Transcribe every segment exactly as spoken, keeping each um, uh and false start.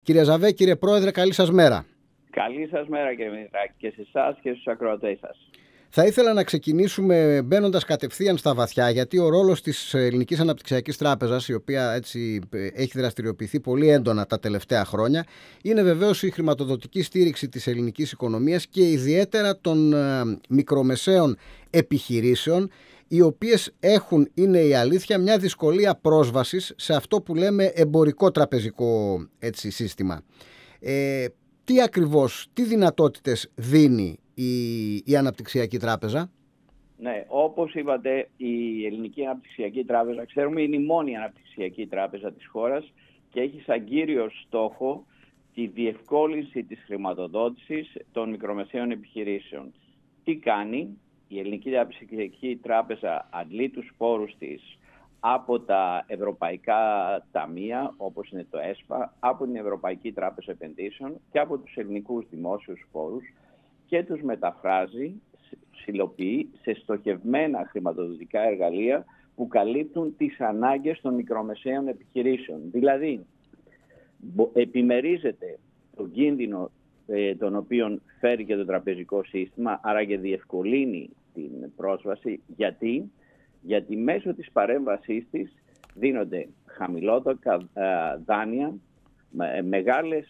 Κύριε Ζαβέ, κύριε Πρόεδρε, καλή σας μέρα. Καλή σας μέρα κύριε Μητράκη, και σε εσάς και στους ακροατές σας. Θα ήθελα να ξεκινήσουμε μπαίνοντας κατευθείαν στα βαθιά, γιατί ο ρόλος της Ελληνικής Αναπτυξιακής Τράπεζας, η οποία έτσι έχει δραστηριοποιηθεί πολύ έντονα τα τελευταία χρόνια, είναι βεβαίως η χρηματοδοτική στήριξη της ελληνικής οικονομίας και ιδιαίτερα των μικρομεσαίων επιχειρήσεων, οι οποίες έχουν, είναι η αλήθεια, μια δυσκολία πρόσβασης σε αυτό που λέμε εμπορικό τραπεζικό έτσι, σύστημα. Ε, τι ακριβώς, τι δυνατότητες δίνει η, η Αναπτυξιακή Τράπεζα? Ναι, όπως είπατε, η Ελληνική Αναπτυξιακή Τράπεζα, ξέρουμε, είναι η μόνη αναπτυξιακή τράπεζα της χώρας και έχει σαν κύριο στόχο τη διευκόλυνση της χρηματοδότησης των μικρομεσαίων επιχειρήσεων. Τι κάνει? Η Ελληνική Αναπτυξιακή Τράπεζα αντλεί τους πόρους της από τα ευρωπαϊκά ταμεία, όπως είναι το ΕΣΠΑ, από την Ευρωπαϊκή Τράπεζα Επενδύσεων και από τους ελληνικούς δημόσιους πόρους και τους μεταφράζει, ψηλοποιεί σε στοχευμένα χρηματοδοτικά εργαλεία που καλύπτουν τις ανάγκες των μικρομεσαίων επιχειρήσεων. Δηλαδή, επιμερίζεται τον κίνδυνο ε, τον οποίο φέρει και το τραπεζικό σύστημα, άρα και διευκολύνει την πρόσβαση. Γιατί? Γιατί μέσω της παρέμβασής της δίνονται χαμηλότερα δάνεια, μεγάλες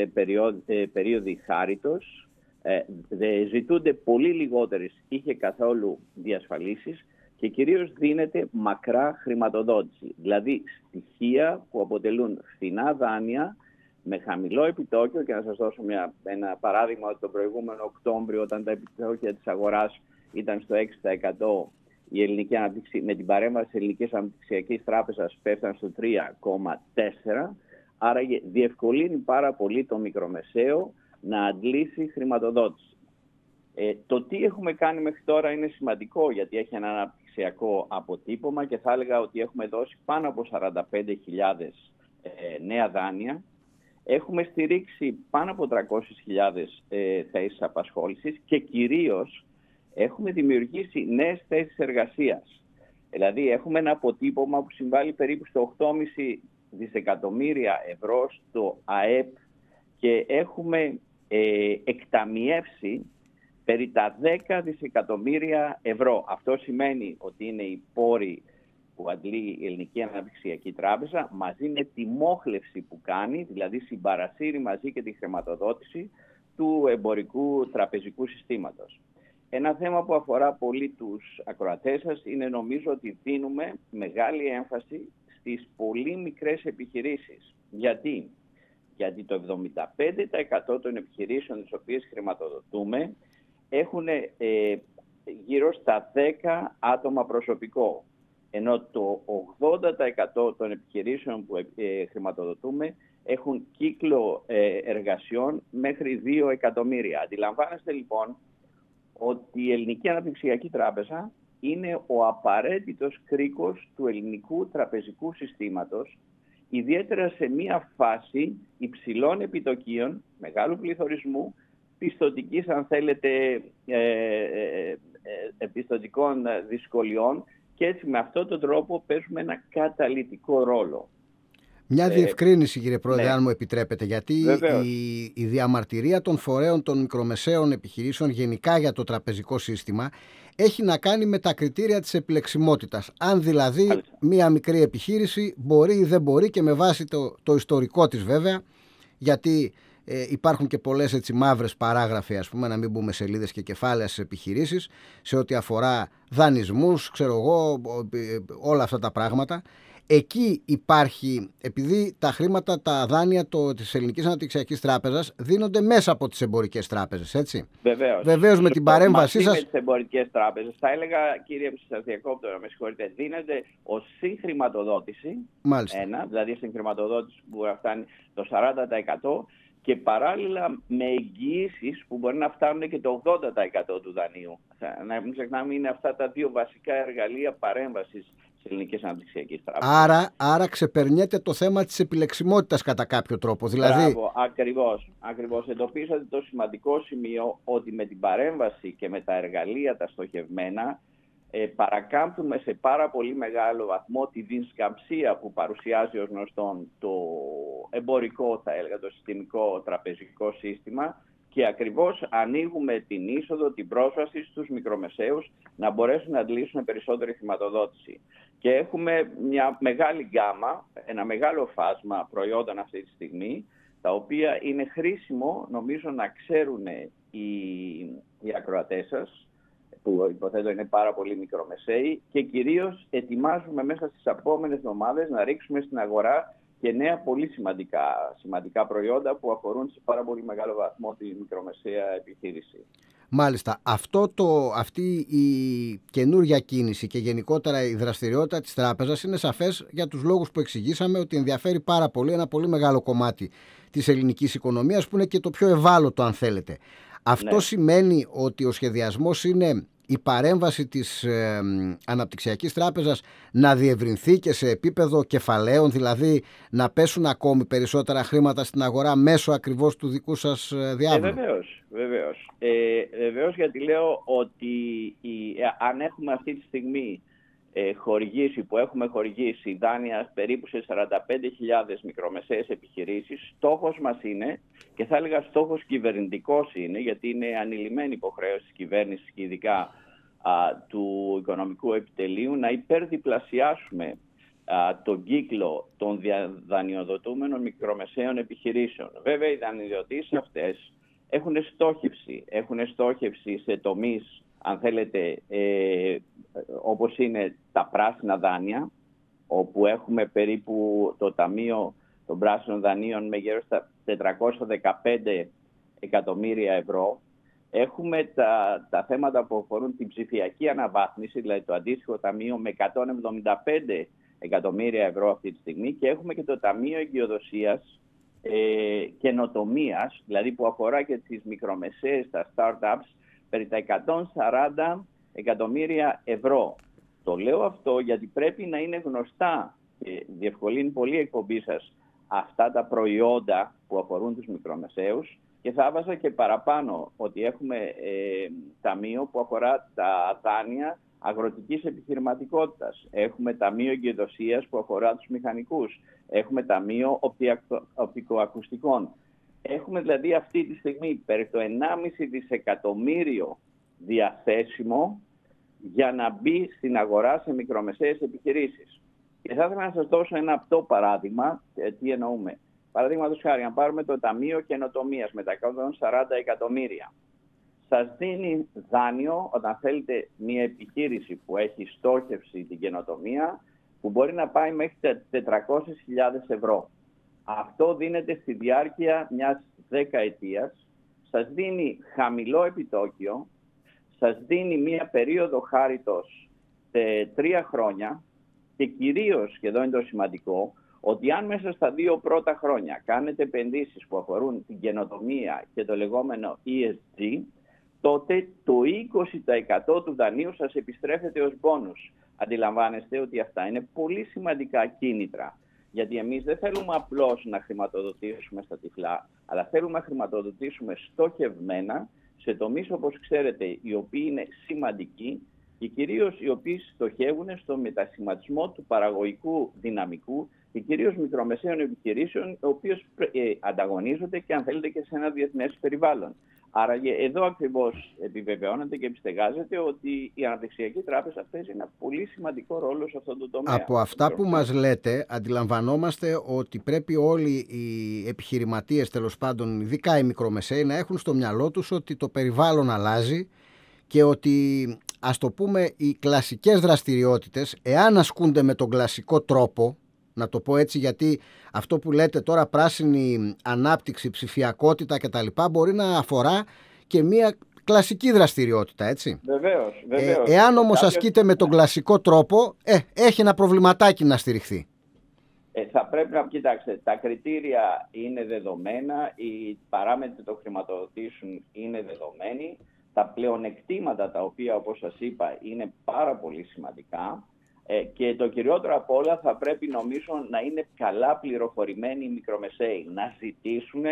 περίοδοι χάριτος, ζητούνται πολύ λιγότερες είχε καθόλου διασφαλίσεις και κυρίως δίνεται μακρά χρηματοδότηση. Δηλαδή στοιχεία που αποτελούν φθηνά δάνεια με χαμηλό επιτόκιο, και να σας δώσω μια, ένα παράδειγμα, ότι τον προηγούμενο Οκτώβριο, όταν τα επιτόκια της αγοράς ήταν στο έξι τοις εκατό, η ελληνική αναπτυξη, με την παρέμβαση της Ελληνικής Αναπτυξιακής Τράπεζας πέφτουν στο τρία κόμμα τέσσερα, άρα διευκολύνει πάρα πολύ το μικρομεσαίο να αντλήσει χρηματοδότηση. Ε, το τι έχουμε κάνει μέχρι τώρα είναι σημαντικό, γιατί έχει ένα αναπτυξιακό αποτύπωμα και θα έλεγα ότι έχουμε δώσει πάνω από σαράντα πέντε χιλιάδες ε, νέα δάνεια. Έχουμε στηρίξει πάνω από τριακόσιες χιλιάδες ε, θέσεις απασχόλησης και κυρίως έχουμε δημιουργήσει νέες θέσεις εργασίας. Δηλαδή έχουμε ένα αποτύπωμα που συμβάλλει περίπου στο οκτώ κόμμα πέντε δισεκατομμύρια ευρώ στο ΑΕΠ και έχουμε ε, εκταμιεύσει περί τα δέκα δισεκατομμύρια ευρώ. Αυτό σημαίνει ότι είναι οι πόροι που αντλεί η Ελληνική Αναπτυξιακή Τράπεζα μαζί με τη μόχλευση που κάνει, δηλαδή συμπαρασύρει μαζί και τη χρηματοδότηση του εμπορικού τραπεζικού συστήματος. Ένα θέμα που αφορά πολύ τους ακροατές σας είναι, νομίζω, ότι δίνουμε μεγάλη έμφαση στις πολύ μικρές επιχειρήσεις. Γιατί? Γιατί το εβδομήντα πέντε τοις εκατό των επιχειρήσεων τις οποίες χρηματοδοτούμε έχουν ε, γύρω στα δέκα άτομα προσωπικό, ενώ το ογδόντα τοις εκατό των επιχειρήσεων που ε, χρηματοδοτούμε έχουν κύκλο ε, εργασιών μέχρι δύο εκατομμύρια. Αντιλαμβάνεστε λοιπόν ότι η Ελληνική Αναπτυξιακή Τράπεζα είναι ο απαραίτητος κρίκος του ελληνικού τραπεζικού συστήματος, ιδιαίτερα σε μια φάση υψηλών επιτοκίων, μεγάλου πληθωρισμού, πιστωτικής, αν θέλετε, ε, ε, ε, πιστωτικών δυσκολιών, και έτσι με αυτόν τον τρόπο παίζουμε ένα καταλυτικό ρόλο. Μια διευκρίνηση, κύριε Πρόεδρε, ναι, αν μου επιτρέπετε, γιατί η, η διαμαρτυρία των φορέων των μικρομεσαίων επιχειρήσεων γενικά για το τραπεζικό σύστημα έχει να κάνει με τα κριτήρια της επιλεξιμότητας. Αν δηλαδή Άλιστα. μια μικρή επιχείρηση μπορεί ή δεν μπορεί, και με βάση το, το ιστορικό της βέβαια, γιατί ε, υπάρχουν και πολλές έτσι μαύρες παράγραφοι, ας πούμε, να μην μπούμε σελίδες και κεφάλαια στις επιχειρήσεις, σε ό,τι αφορά δανεισμούς, ξέρω εγώ, όλα αυτά τα πράγματα. Εκεί υπάρχει, επειδή τα χρήματα, τα δάνεια το, της Ελληνικής Αναπτυξιακής Τράπεζας δίνονται μέσα από τις εμπορικές τράπεζες, έτσι. Βεβαίως. Βεβαίως με την παρέμβασή σας. Με τις εμπορικές τράπεζες, θα έλεγα, κύριε που σας διακόπτω, να με συγχωρείτε, δίνεται ως συγχρηματοδότηση. Μάλιστα. Ένα, δηλαδή συγχρηματοδότηση που μπορεί να φτάνει το σαράντα τοις εκατό και παράλληλα με εγγυήσεις που μπορεί να φτάνουν και το ογδόντα τοις εκατό του δανείου. Να μην ξεχνάμε, είναι αυτά τα δύο βασικά εργαλεία παρέμβασης της Ελληνικής Αναπτυξιακής Τράπεζας. Άρα, άρα ξεπερνιέται το θέμα της επιλεξιμότητας κατά κάποιο τρόπο. Δηλαδή... Μπράβο, ακριβώς, ακριβώς. Εντοπίσατε το σημαντικό σημείο ότι με την παρέμβαση και με τα εργαλεία τα στοχευμένα ε, παρακάμπτουμε σε πάρα πολύ μεγάλο βαθμό τη δυσκαμψία που παρουσιάζει ως γνωστόν το εμπορικό, θα έλεγα, το συστημικό τραπεζικό σύστημα, και ακριβώς ανοίγουμε την είσοδο, την πρόσβαση στους μικρομεσαίους να μπορέσουν να αντλήσουν περισσότερη χρηματοδότηση. Και έχουμε μια μεγάλη γκάμα, ένα μεγάλο φάσμα προϊόντων αυτή τη στιγμή, τα οποία είναι χρήσιμο, νομίζω, να ξέρουν οι, οι ακροατές σας, που υποθέτω είναι πάρα πολύ μικρομεσαίοι, και κυρίως ετοιμάζουμε μέσα στις επόμενες εβδομάδες να ρίξουμε στην αγορά και νέα πολύ σημαντικά, σημαντικά προϊόντα που αφορούν σε πάρα πολύ μεγάλο βαθμό τη μικρομεσαία επιχείρηση. Μάλιστα. Αυτό το, αυτή η καινούργια κίνηση και γενικότερα η δραστηριότητα της τράπεζας είναι σαφές για τους λόγους που εξηγήσαμε, ότι ενδιαφέρει πάρα πολύ ένα πολύ μεγάλο κομμάτι της ελληνικής οικονομίας, που είναι και το πιο ευάλωτο, αν θέλετε. Αυτό, ναι, σημαίνει ότι ο σχεδιασμός είναι η παρέμβαση της ε, Αναπτυξιακής Τράπεζας να διευρυνθεί και σε επίπεδο κεφαλαίων, δηλαδή να πέσουν ακόμη περισσότερα χρήματα στην αγορά μέσω ακριβώς του δικού σας διάβολου. Ε, βεβαίως, βεβαίως. Ε, βεβαίως, γιατί λέω ότι η, ε, αν έχουμε αυτή τη στιγμή ε, χορηγήσει, που έχουμε χορηγήσει δάνεια περίπου σε σαράντα πέντε χιλιάδες μικρομεσαίες επιχειρήσεις, στόχος μας είναι, και θα έλεγα στόχος κυβερνητικός είναι, γιατί είναι ανηλυμένη υποχρέωση της κυβέρνησης και ειδικά α, του οικονομικού επιτελείου, να υπερδιπλασιάσουμε α, τον κύκλο των δανειοδοτούμενων μικρομεσαίων επιχειρήσεων. Βέβαια, οι δανειοδοτήσεις αυτές έχουν στόχευση, έχουν στόχευση σε τομείς, αν θέλετε, ε, όπως είναι τα πράσινα δάνεια, όπου έχουμε περίπου το Ταμείο των Πράσινων Δανείων με γύρω στα τετρακόσια δεκαπέντε εκατομμύρια ευρώ. Έχουμε τα, τα θέματα που αφορούν την ψηφιακή αναβάθμιση, δηλαδή το αντίστοιχο ταμείο με εκατόν εβδομήντα πέντε εκατομμύρια ευρώ αυτή τη στιγμή, και έχουμε και το Ταμείο Εγκυοδοσίας ε, καινοτομίας, δηλαδή που αφορά και τις μικρομεσαίες, τα startups, περί τα εκατόν σαράντα εκατομμύρια ευρώ. Το λέω αυτό γιατί πρέπει να είναι γνωστά, και διευκολύνει πολύ η εκπομπή σας, αυτά τα προϊόντα που αφορούν τους μικρομεσαίους, και θα έβαζα και παραπάνω ότι έχουμε ε, ταμείο που αφορά τα δάνεια αγροτικής επιχειρηματικότητας. Έχουμε ταμείο εγκυδοσίας που αφορά τους μηχανικούς. Έχουμε ταμείο οπτικοακουστικών. Έχουμε δηλαδή αυτή τη στιγμή περί το ενάμιση δισεκατομμύριο διαθέσιμο για να μπει στην αγορά σε μικρομεσαίες επιχειρήσεις. Και θα ήθελα να σας δώσω ένα απτό παράδειγμα. Ε, τι εννοούμε. Παραδείγματος χάρη, αν πάρουμε το Ταμείο Καινοτομίας με τα εκατόν σαράντα εκατομμύρια, σας δίνει δάνειο όταν θέλετε μια επιχείρηση που έχει στόχευση την καινοτομία, που μπορεί να πάει μέχρι τετρακόσιες χιλιάδες ευρώ. Αυτό δίνεται στη διάρκεια μιας δεκαετίας, σας δίνει χαμηλό επιτόκιο, σας δίνει μια περίοδο χάριτος σε τρία χρόνια, και κυρίως, και εδώ είναι το σημαντικό, ότι αν μέσα στα δύο πρώτα χρόνια κάνετε επενδύσεις που αφορούν την καινοτομία και το λεγόμενο ι ες τζι, τότε το είκοσι τοις εκατό του δανείου σας επιστρέφεται ως μπόνους. Αντιλαμβάνεστε ότι αυτά είναι πολύ σημαντικά κίνητρα. Γιατί εμείς δεν θέλουμε απλώς να χρηματοδοτήσουμε στα τυφλά, αλλά θέλουμε να χρηματοδοτήσουμε στοχευμένα σε τομείς, όπως ξέρετε, οι οποίοι είναι σημαντικοί και κυρίως οι οποίοι στοχεύουν στο μετασχηματισμό του παραγωγικού δυναμικού και κυρίως μικρομεσαίων επιχειρήσεων, οι οποίες ε, ανταγωνίζονται και, αν θέλετε, και σε ένα διεθνές περιβάλλον. Άρα εδώ ακριβώς επιβεβαιώνεται και επιστεγάζεται ότι η Αναπτυξιακή Τράπεζα παίζει ένα πολύ σημαντικό ρόλο σε αυτό το τομέα. Από αυτά που μας λέτε, αντιλαμβανόμαστε ότι πρέπει όλοι οι επιχειρηματίες, τέλος πάντων, ειδικά οι μικρομεσαίοι, να έχουν στο μυαλό τους ότι το περιβάλλον αλλάζει και ότι, ας το πούμε, οι κλασικές δραστηριότητες, εάν ασκούνται με τον κλασικό τρόπο, να το πω έτσι, γιατί αυτό που λέτε τώρα, πράσινη ανάπτυξη, ψηφιακότητα κτλ, μπορεί να αφορά και μια κλασική δραστηριότητα, έτσι. Βεβαίως, βεβαίως. Ε, εάν όμως Κάποιος... ασκείται με τον κλασικό τρόπο, ε, έχει ένα προβληματάκι να στηριχθεί. Ε, θα πρέπει να κοιτάξτε, τα κριτήρια είναι δεδομένα, οι παράμετροι το χρηματοδοτήσουν είναι δεδομένοι, τα πλεονεκτήματα τα οποία, όπως σας είπα, είναι πάρα πολύ σημαντικά. Ε, και το κυριότερο απ' όλα θα πρέπει, νομίζω, να είναι καλά πληροφορημένοι οι μικρομεσαίοι, να ζητήσουν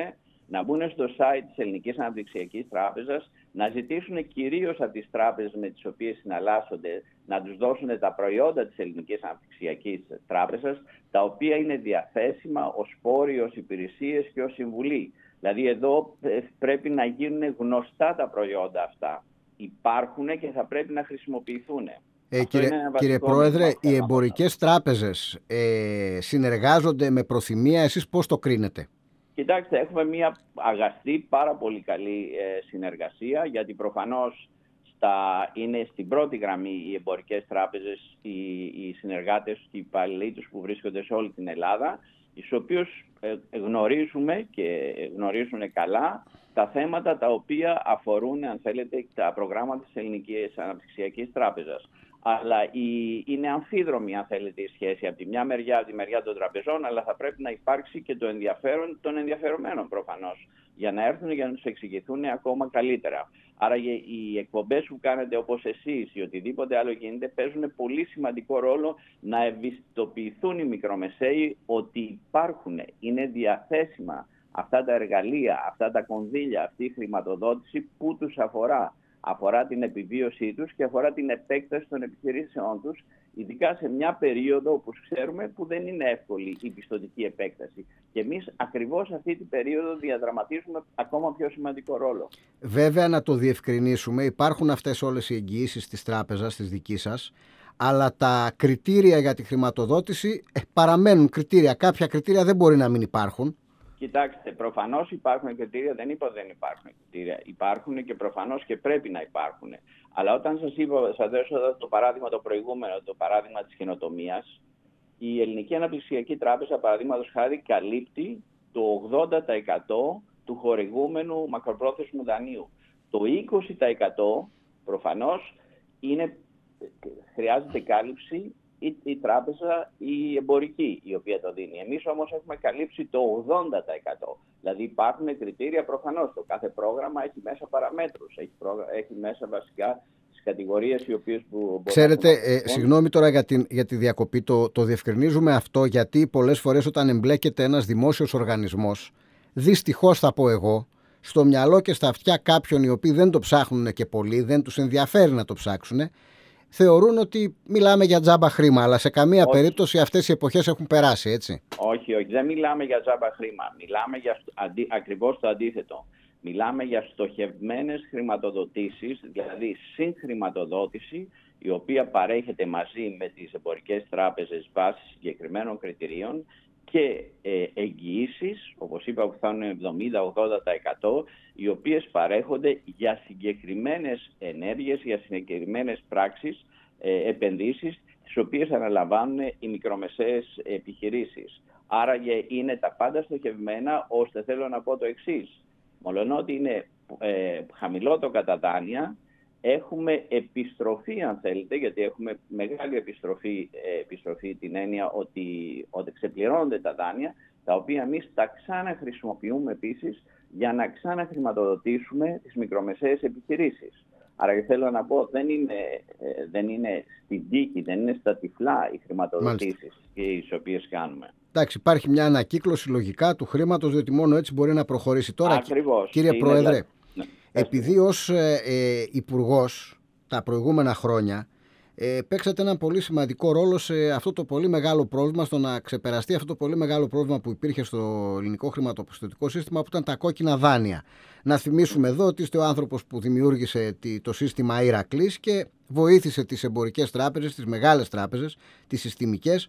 να μπουν στο site της Ελληνικής Αναπτυξιακής Τράπεζας, να ζητήσουν κυρίως από τις τράπεζες με τις οποίες συναλλάσσονται να τους δώσουν τα προϊόντα της Ελληνικής Αναπτυξιακής Τράπεζας, τα οποία είναι διαθέσιμα ως πόροι, ως υπηρεσίες και ως συμβουλή. Δηλαδή εδώ πρέπει να γίνουν γνωστά τα προϊόντα αυτά. Υπάρχουν και θα πρέπει να χρησιμοποιηθούν. Ε, κύριε, κύριε Πρόεδρε, οι εμπορικές τράπεζες ε, συνεργάζονται με προθυμία, εσείς πώς το κρίνετε? Κοιτάξτε, έχουμε μια αγαστή, πάρα πολύ καλή ε, συνεργασία, γιατί προφανώς στα, είναι στην πρώτη γραμμή οι εμπορικές τράπεζες, οι, οι συνεργάτες και οι υπαλληλοί τους που βρίσκονται σε όλη την Ελλάδα, στους οποίους ε, γνωρίζουμε και γνωρίζουν καλά τα θέματα τα οποία αφορούν, αν θέλετε, τα προγράμματα της Ελληνικής Αναπτυξιακής Τράπεζας. Αλλά η, είναι αμφίδρομη, αν θέλετε, η σχέση από τη μια μεριά, από τη μεριά των τραπεζών, αλλά θα πρέπει να υπάρξει και το ενδιαφέρον των ενδιαφερομένων προφανώς, για να έρθουν για να τους εξηγηθούν ακόμα καλύτερα. Άρα οι εκπομπές που κάνετε, όπως εσείς ή οτιδήποτε άλλο γίνεται, παίζουν πολύ σημαντικό ρόλο να ευαισθητοποιηθούν οι μικρομεσαίοι ότι υπάρχουν, είναι διαθέσιμα αυτά τα εργαλεία, αυτά τα κονδύλια, αυτή η χρηματοδότηση που τους αφορά. Αφορά την επιβίωσή τους και αφορά την επέκταση των επιχειρήσεών τους, ειδικά σε μια περίοδο, όπως ξέρουμε, που δεν είναι εύκολη η πιστωτική επέκταση. Και εμείς ακριβώς αυτή την περίοδο διαδραματίζουμε ακόμα πιο σημαντικό ρόλο. Βέβαια, να το διευκρινίσουμε, υπάρχουν αυτές όλες οι εγγυήσεις της τράπεζας, της δικής σας, αλλά τα κριτήρια για τη χρηματοδότηση ε, παραμένουν κριτήρια. Κάποια κριτήρια δεν μπορεί να μην υπάρχουν. Κοιτάξτε, προφανώς υπάρχουν κριτήρια, δεν είπα δεν υπάρχουν κριτήρια. Υπάρχουν και προφανώς και πρέπει να υπάρχουν. Αλλά όταν σας είπα, σας δώσω το παράδειγμα το προηγούμενο, το παράδειγμα της καινοτομίας, η Ελληνική Αναπτυξιακή Τράπεζα, παραδείγματος χάρη, καλύπτει το ογδόντα τοις εκατό του χορηγούμενου μακροπρόθεσμου δανείου. Το είκοσι τοις εκατό προφανώς είναι, χρειάζεται κάλυψη η, η τράπεζα η εμπορική η οποία το δίνει. Εμείς όμως έχουμε καλύψει το ογδόντα τοις εκατό. Δηλαδή υπάρχουν κριτήρια προφανώς. Το κάθε πρόγραμμα έχει μέσα παραμέτρους. Έχει, πρόγρα... έχει μέσα βασικά τις κατηγορίες οι οποίες που... Ξέρετε, ε, συγγνώμη τώρα για, την, για τη διακοπή. Το, το διευκρινίζουμε αυτό γιατί πολλές φορές όταν εμπλέκεται ένας δημόσιος οργανισμός, δυστυχώς θα πω εγώ, στο μυαλό και στα αυτιά κάποιων οι οποίοι δεν το ψάχνουν και πολύ, δεν τους ενδιαφέρει να το ψάξουν, θεωρούν ότι μιλάμε για τζάμπα χρήμα, αλλά σε καμία όχι. περίπτωση αυτές οι εποχές έχουν περάσει, έτσι. Όχι, όχι, δεν μιλάμε για τζάμπα χρήμα. Μιλάμε για αντί, ακριβώς το αντίθετο. Μιλάμε για στοχευμένες χρηματοδοτήσεις, δηλαδή συγχρηματοδότηση, η οποία παρέχεται μαζί με τις εμπορικές τράπεζες βάσει συγκεκριμένων κριτηρίων και ε, εγγυήσεις, όπως είπα, που θα είναι εβδομήντα με ογδόντα τοις εκατό, οι οποίες παρέχονται για συγκεκριμένες ενέργειες, για συγκεκριμένες πράξεις, ε, επενδύσεις, τις οποίες αναλαμβάνουν οι μικρομεσαίες επιχειρήσεις. Άρα είναι τα πάντα στοχευμένα, ώστε θέλω να πω το εξής. Μολονότι είναι ε, χαμηλό το καταδάνεια, έχουμε επιστροφή, αν θέλετε, γιατί έχουμε μεγάλη επιστροφή, επιστροφή την έννοια ότι, ότι ξεπληρώνονται τα δάνεια, τα οποία εμείς τα ξαναχρησιμοποιούμε επίσης για να ξαναχρηματοδοτήσουμε τις μικρομεσαίες επιχειρήσεις. Άρα θέλω να πω, δεν είναι, δεν είναι στην τύχη, δεν είναι στα τυφλά οι χρηματοδοτήσεις τις οποίες κάνουμε. Εντάξει, υπάρχει μια ανακύκλωση λογικά του χρήματος, διότι μόνο έτσι μπορεί να προχωρήσει. Τώρα, ακριβώς. Κύριε είναι Πρόεδρε, δηλαδή... επειδή ως ε, ε, υπουργός τα προηγούμενα χρόνια ε, παίξατε ένα πολύ σημαντικό ρόλο σε αυτό το πολύ μεγάλο πρόβλημα, στο να ξεπεραστεί αυτό το πολύ μεγάλο πρόβλημα που υπήρχε στο ελληνικό χρηματοπιστωτικό σύστημα, που ήταν τα κόκκινα δάνεια. Να θυμίσουμε εδώ ότι είστε ο άνθρωπος που δημιούργησε το σύστημα Ηρακλής και βοήθησε τις εμπορικές τράπεζες, τις μεγάλες τράπεζες, τις συστημικές,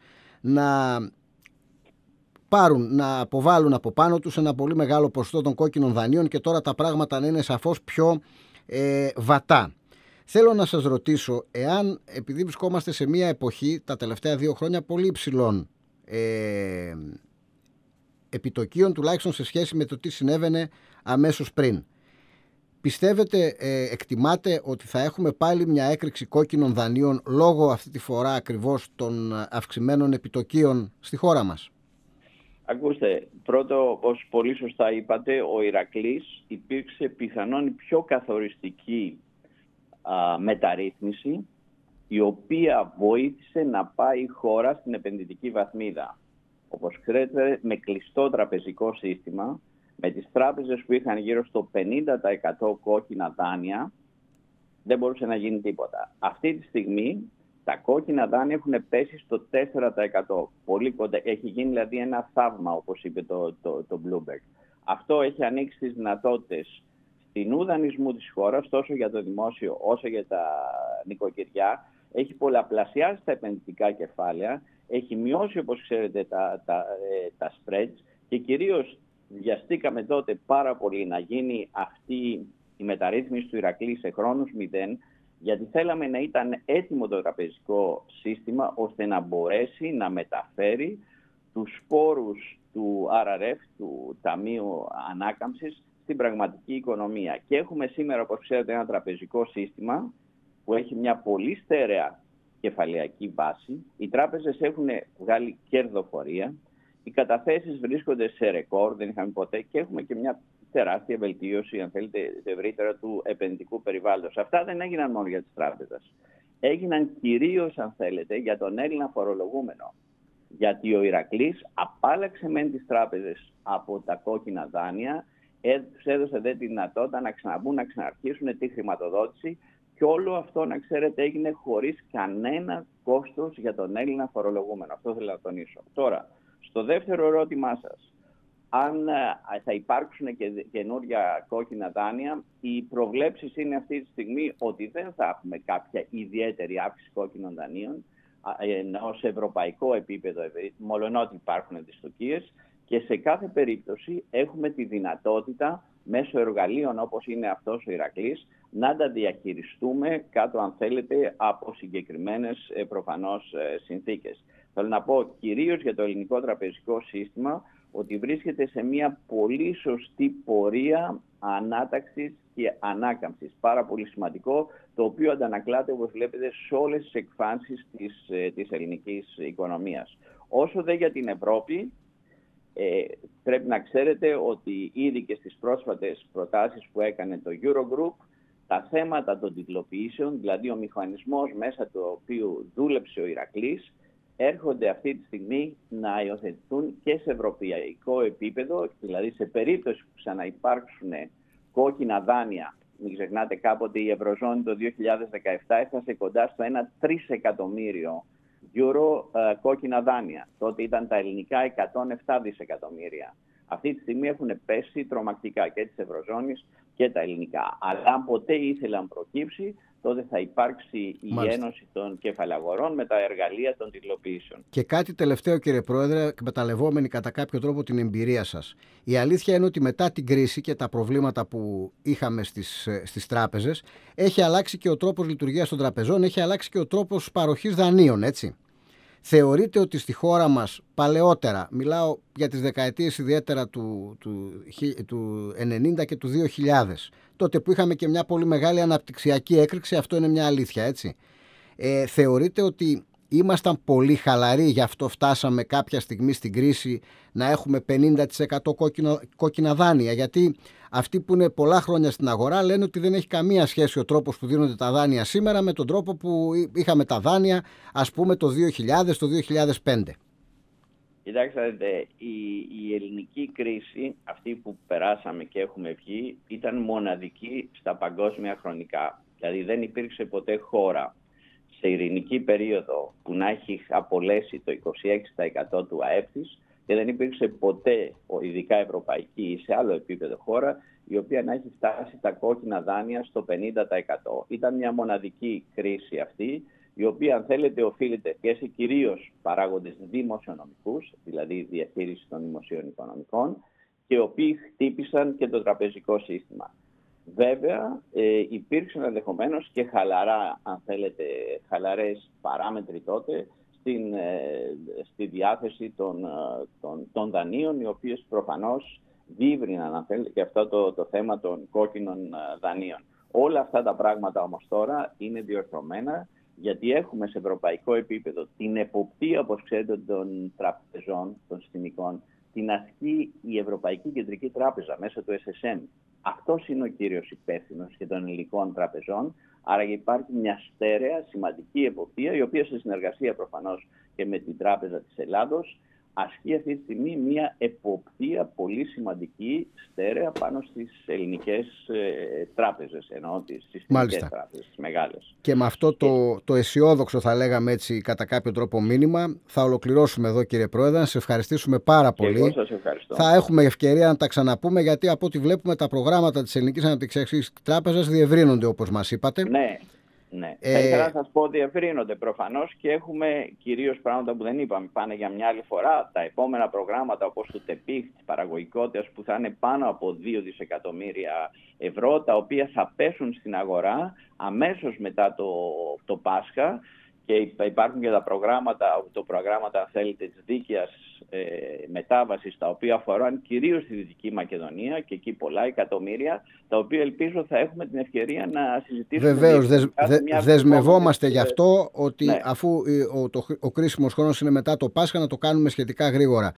να πάρουν, να αποβάλουν από πάνω τους ένα πολύ μεγάλο ποσοστό των κόκκινων δανείων και τώρα τα πράγματα να είναι σαφώς πιο ε, βατά. Θέλω να σας ρωτήσω, εάν, επειδή βρισκόμαστε σε μια εποχή τα τελευταία δύο χρόνια πολύ υψηλών ε, επιτοκίων, τουλάχιστον σε σχέση με το τι συνέβαινε αμέσως πριν, πιστεύετε, ε, εκτιμάτε ότι θα έχουμε πάλι μια έκρηξη κόκκινων δανείων λόγω αυτή τη φορά ακριβώς των αυξημένων επιτοκίων στη χώρα μας? Ακούστε, πρώτο, όπως πολύ σωστά είπατε, ο Ηρακλής υπήρξε πιθανόν η πιο καθοριστική α, μεταρρύθμιση, η οποία βοήθησε να πάει η χώρα στην επενδυτική βαθμίδα. Όπως ξέρετε, με κλειστό τραπεζικό σύστημα, Με τις τράπεζες που είχαν γύρω στο πενήντα τοις εκατό κόκκινα δάνεια, δεν μπορούσε να γίνει τίποτα. Αυτή τη στιγμή τα κόκκινα δάνεια έχουν πέσει στο τέσσερα τοις εκατό. Πολύ κοντά. Έχει γίνει δηλαδή ένα θαύμα, όπως είπε το, το, το Bloomberg. Αυτό έχει ανοίξει τις δυνατότητες στην δανεισμού της χώρας, τόσο για το δημόσιο όσο για τα νοικοκυριά. Έχει πολλαπλασιάσει τα επενδυτικά κεφάλαια, έχει μειώσει, όπως ξέρετε, τα, τα, τα spreads και κυρίως βιαστήκαμε τότε πάρα πολύ να γίνει αυτή η μεταρρύθμιση του Ηρακλή σε χρόνους μηδέν, γιατί θέλαμε να ήταν έτοιμο το τραπεζικό σύστημα ώστε να μπορέσει να μεταφέρει τους πόρους του αρ αρ εφ, του Ταμείου Ανάκαμψης, στην πραγματική οικονομία. Και έχουμε σήμερα, όπως ξέρετε, ένα τραπεζικό σύστημα που έχει μια πολύ στέρεα κεφαλαιακή βάση. Οι τράπεζες έχουν βγάλει κερδοφορία. Οι καταθέσεις βρίσκονται σε ρεκόρ, δεν είχαμε ποτέ, και έχουμε και μια τεράστια βελτίωση, αν θέλετε, ευρύτερα του επενδυτικού περιβάλλοντος. Αυτά δεν έγιναν μόνο για τις τράπεζες. Έγιναν κυρίως, αν θέλετε, για τον Έλληνα φορολογούμενο. Γιατί ο Ηρακλής απάλλαξε μεν τις τράπεζες από τα κόκκινα δάνεια, τους έδωσε δε τη δυνατότητα να ξαναμπούν, να ξαναρχίσουν τη χρηματοδότηση, και όλο αυτό, να ξέρετε, έγινε χωρίς κανένα κόστος για τον Έλληνα φορολογούμενο. Αυτό θέλω να τονίσω. Τώρα, στο δεύτερο ερώτημά σας, αν θα υπάρξουν και καινούρια κόκκινα δάνεια, οι προβλέψεις είναι αυτή τη στιγμή ότι δεν θα έχουμε κάποια ιδιαίτερη αύξηση κόκκινων δανείων, ενώ σε ευρωπαϊκό επίπεδο, μολονότι υπάρχουν δυστοκίες, και σε κάθε περίπτωση έχουμε τη δυνατότητα μέσω εργαλείων όπως είναι αυτός ο Ηρακλής να τα διαχειριστούμε κάτω, αν θέλετε, από συγκεκριμένες προφανώς συνθήκες. Θέλω να πω κυρίως για το ελληνικό τραπεζικό σύστημα ότι βρίσκεται σε μια πολύ σωστή πορεία ανάταξης και ανάκαμψης. Πάρα πολύ σημαντικό, το οποίο αντανακλάται, όπως βλέπετε, σε όλες τις εκφάνσεις της, της ελληνικής οικονομίας. Όσο δε για την Ευρώπη, ε, πρέπει να ξέρετε ότι ήδη και στις πρόσφατες προτάσεις που έκανε το Eurogroup, τα θέματα των τιτλοποιήσεων, δηλαδή ο μηχανισμός μέσα του οποίου δούλεψε ο Ηρακλής, έρχονται αυτή τη στιγμή να υιοθετηθούν και σε ευρωπαϊκό επίπεδο, δηλαδή σε περίπτωση που ξαναυπάρξουν κόκκινα δάνεια. Μην ξεχνάτε, κάποτε η Ευρωζώνη το δύο χιλιάδες δεκαεπτά έφτασε κοντά στο ένα τρισεκατομμύριο euro ε, κόκκινα δάνεια. Τότε ήταν τα ελληνικά εκατόν επτά δισεκατομμύρια. Αυτή τη στιγμή έχουν πέσει τρομακτικά και της Ευρωζώνης και τα ελληνικά. Αλλά αν ποτέ ήθελαν προκύψει, τότε θα υπάρξει η Μάλιστα. Ένωση των Κεφαλαγορών με τα εργαλεία των τιτλοποιήσεων. Και κάτι τελευταίο, κύριε Πρόεδρε, εκμεταλλευόμενοι κατά κάποιο τρόπο την εμπειρία σας. Η αλήθεια είναι ότι μετά την κρίση και τα προβλήματα που είχαμε στις, στις τράπεζες, έχει αλλάξει και ο τρόπος λειτουργίας των τραπεζών, έχει αλλάξει και ο τρόπος παροχής δανείων, έτσι. Θεωρείτε ότι στη χώρα μας παλαιότερα, μιλάω για τις δεκαετίες ιδιαίτερα του, του, του ενενήντα και του δύο χιλιάδες, τότε που είχαμε και μια πολύ μεγάλη αναπτυξιακή έκρηξη, αυτό είναι μια αλήθεια, έτσι. Ε, θεωρείτε ότι ήμασταν πολύ χαλαροί, γι' αυτό φτάσαμε κάποια στιγμή στην κρίση να έχουμε πενήντα τοις εκατό κόκκινο, κόκκινα δάνεια, γιατί αυτοί που είναι πολλά χρόνια στην αγορά λένε ότι δεν έχει καμία σχέση ο τρόπος που δίνονται τα δάνεια σήμερα με τον τρόπο που είχαμε τα δάνεια, ας πούμε, το δύο χιλιάδες, το δύο χιλιάδες πέντε. Κοιτάξτε, η, η ελληνική κρίση, αυτή που περάσαμε και έχουμε βγει, ήταν μοναδική στα παγκόσμια χρονικά. Δηλαδή δεν υπήρξε ποτέ χώρα σε ειρηνική περίοδο που να έχει απολέσει το είκοσι έξι τοις εκατό του ΑΕΠ της, και δεν υπήρξε ποτέ, ειδικά ευρωπαϊκή ή σε άλλο επίπεδο χώρα, η οποία να έχει φτάσει τα κόκκινα δάνεια στο πενήντα τοις εκατό. Ήταν μια μοναδική κρίση αυτή, η οποία, αν θέλετε, οφείλεται και σε κυρίως παράγοντες δημοσιονομικούς, δηλαδή διαχείριση των δημοσίων οικονομικών, και οι οποίοι χτύπησαν και το τραπεζικό σύστημα. Βέβαια, ε, υπήρξαν ενδεχομένως και χαλαρά, αν θέλετε, χαλαρές παράμετροι τότε στην, ε, στη διάθεση των, των, των δανείων, οι οποίες προφανώς διήβριναν, αν θέλετε, και αυτό το, το θέμα των κόκκινων δανείων. Όλα αυτά τα πράγματα όμως τώρα είναι διορθωμένα, γιατί έχουμε σε ευρωπαϊκό επίπεδο την εποπτεία, όπως ξέρετε, των τραπεζών, των συστημικών, την ασκεί η Ευρωπαϊκή Κεντρική Τράπεζα μέσω του ες ες εμ. Αυτός είναι ο κύριος υπεύθυνος και των ελληνικών τραπεζών, άρα υπάρχει μια στέρεα σημαντική εποπτεία, η οποία σε συνεργασία προφανώς και με την Τράπεζα της Ελλάδος ασκεί αυτή τη στιγμή μια εποπτεία πολύ σημαντική, στέρεα, πάνω στις ελληνικές ε, τράπεζες, ενώ τις συστημικές τράπεζες, τις μεγάλες. Και με αυτό το, το αισιόδοξο, θα λέγαμε έτσι, κατά κάποιο τρόπο μήνυμα, θα ολοκληρώσουμε εδώ, κύριε Πρόεδρε. Να σε ευχαριστήσουμε πάρα πολύ. Και εγώ σας ευχαριστώ. Θα έχουμε ευκαιρία να τα ξαναπούμε, γιατί από ό,τι βλέπουμε τα προγράμματα της Ελληνικής Αναπτυξιακής Τράπεζας διευρύνονται, όπως μας είπατε. Ναι. Ναι. Ε... Θα ήθελα να σας πω ότι ευρύνονται προφανώς και έχουμε κυρίως πράγματα που δεν είπαμε, πάνε για μια άλλη φορά. Τα επόμενα προγράμματα, όπως το ΤΕΠΙΧ της παραγωγικότητας, που θα είναι πάνω από δύο δισεκατομμύρια ευρώ, τα οποία θα πέσουν στην αγορά αμέσως μετά το, το Πάσχα. Και υπάρχουν και τα προγράμματα, το προγράμματα, αν θέλετε, της δίκαιας ε, μετάβασης, τα οποία αφορούν κυρίως τη Δυτική Μακεδονία, και εκεί πολλά εκατομμύρια, τα οποία ελπίζω θα έχουμε την ευκαιρία να συζητήσουμε. Βεβαίως, δεσ, δε, δεσμευόμαστε γι' αυτό, ότι ναι. αφού ο, το, ο κρίσιμος χρόνος είναι μετά το Πάσχα, να το κάνουμε σχετικά γρήγορα.